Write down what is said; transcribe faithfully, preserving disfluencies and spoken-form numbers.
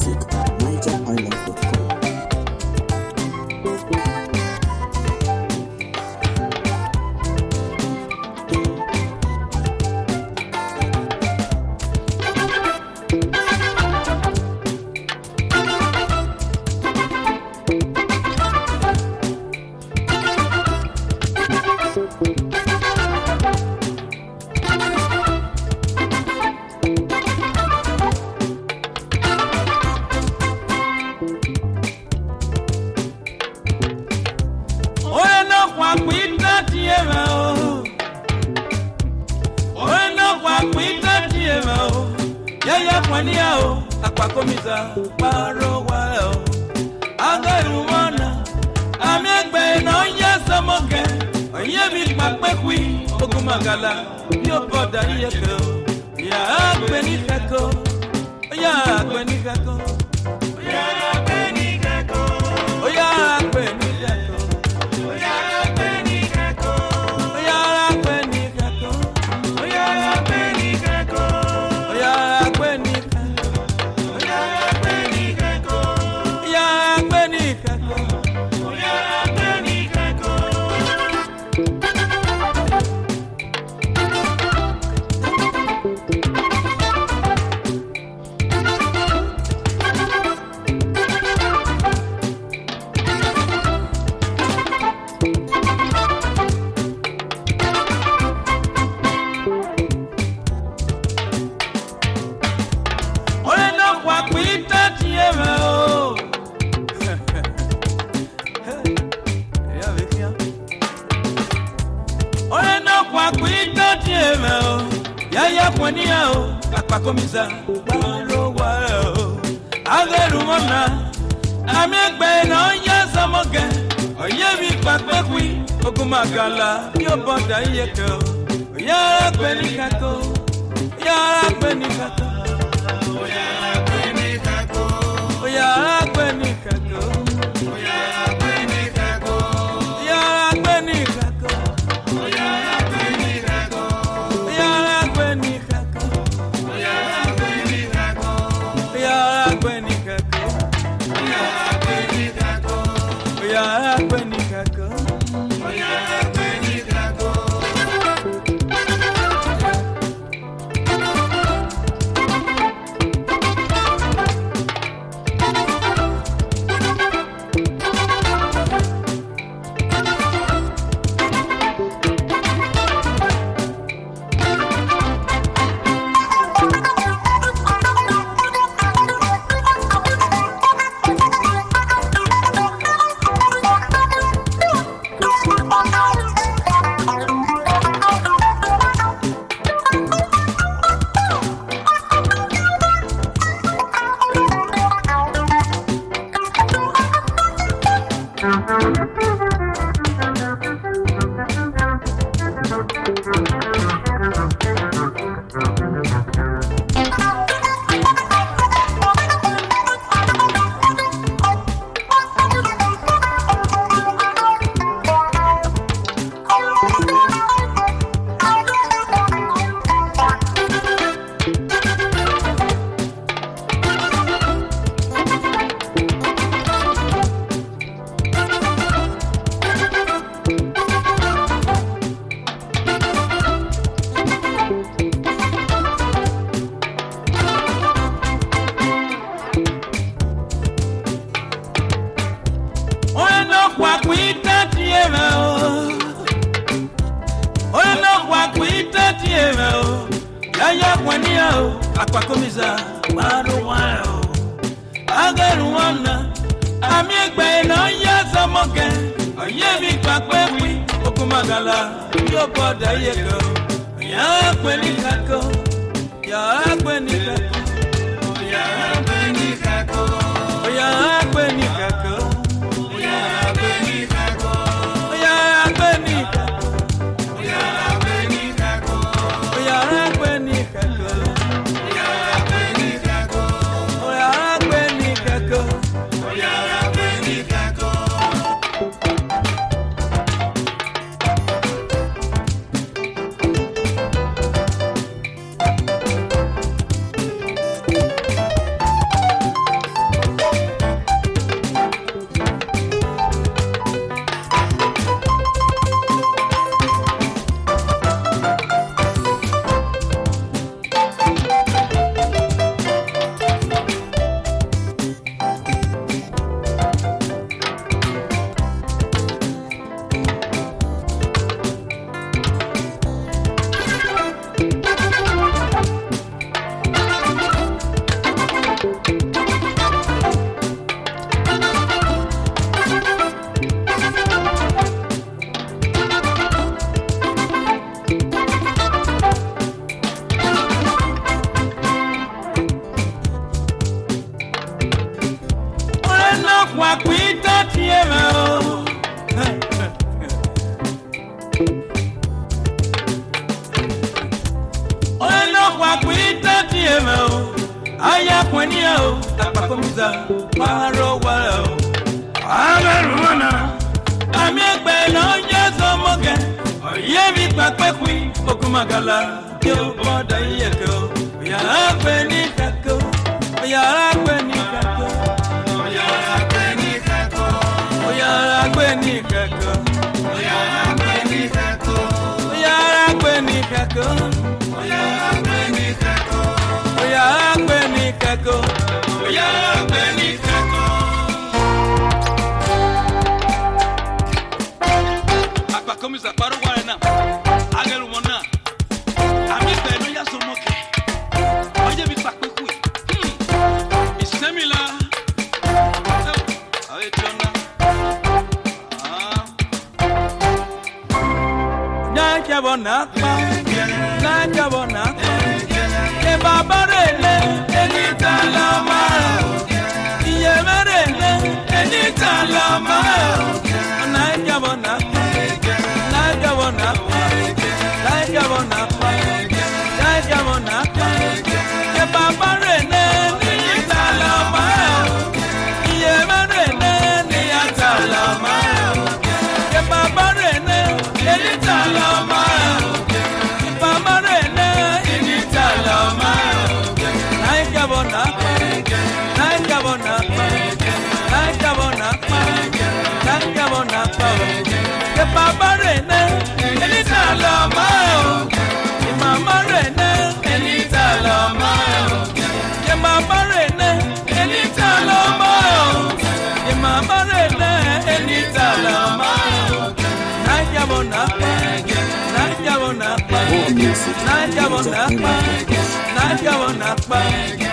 music at niger island dot com. aya kwenia o tapakomiza paro wala o ameruna amiegbe no jeso moge oyebi papekwi okumagala yo boda yeko ya kweni kako ya kweni kako ya kweni kako ya kweni kako ya kweni kako ya kweni kako ya kweni kako ya kweni kako ya kweni kako apakomiza paro wana agelu mona ami pẹ̀lú ya so moke oje bi papeku hmm isemila awe tona ah na jabona pa na jabona ke babarele enita lama iye merele enita lama na jabona na jabona na jabona na jabona ke babarele enita lama iye merele enita lama ke babarele enita lama babarele enita lama na jabona na jabona na jabona na jabona ke babarele enita lama mama rene enita lama ke mama rene enita lama ke mama rene enita lama na jabona na jabona More music na at jabona niger highlife dot com. na jabona